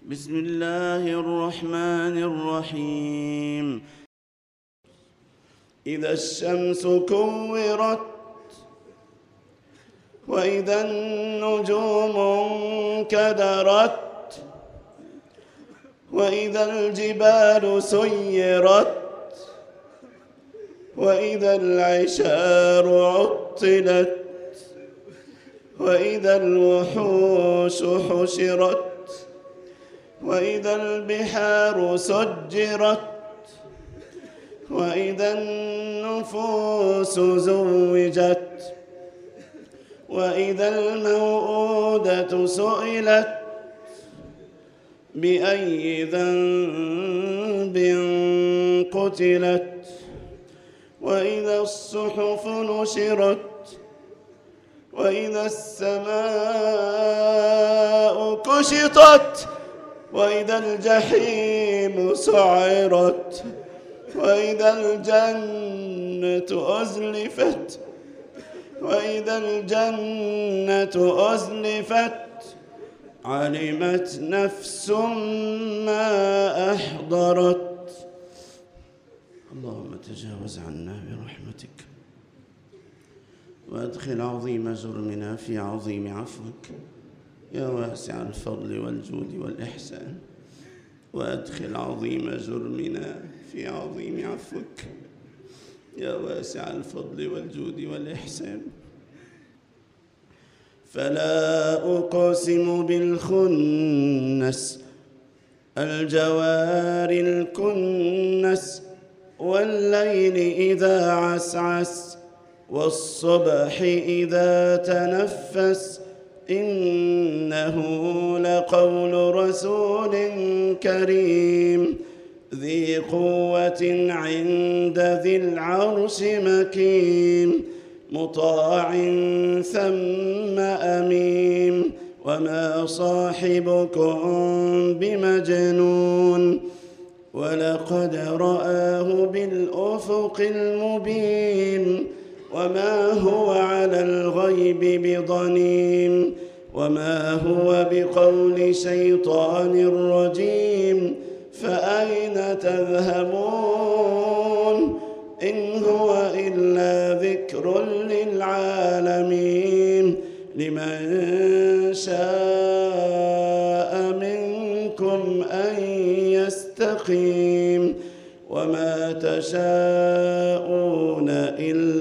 بسم الله الرحمن الرحيم. إذا الشمس كورت وإذا النجوم انكدرت وإذا الجبال سيرت وإذا العشار عطلت وإذا الوحوش حشرت وإذا البحار سجرت وإذا النفوس زوجت وإذا الموءودة سئلت بأي ذنب قتلت وإذا الصحف نشرت وإذا السماء كشطت وإذا الجحيم سعرت وإذا الجنة أزلفت وإذا الجنة أزلفت علمت نفس ما أحضرت. اللهم تجاوز عنا برحمتك وأدخل عظيم جرمنا في عظيم عفوك يا واسع الفضل والجود والإحسان، وأدخل عظيم جرمنا في عظيم عفوك يا واسع الفضل والجود والإحسان. فلا أقسم بالخنس الجوار الكنس والليل إذا عسعس والصبح إذا تنفس إنه لقول رسول كريم ذي قوة عند ذي العرش مكين مطاع ثم أمين وما صاحبكم بمجنون ولقد رآه بالأفق المبين وما هو على الغيب بضنين وما هو بقول شيطان رجيم فأين تذهبون إن هو إلا ذكر للعالمين لمن شاء منكم أن يستقيم وما تشاءون إلا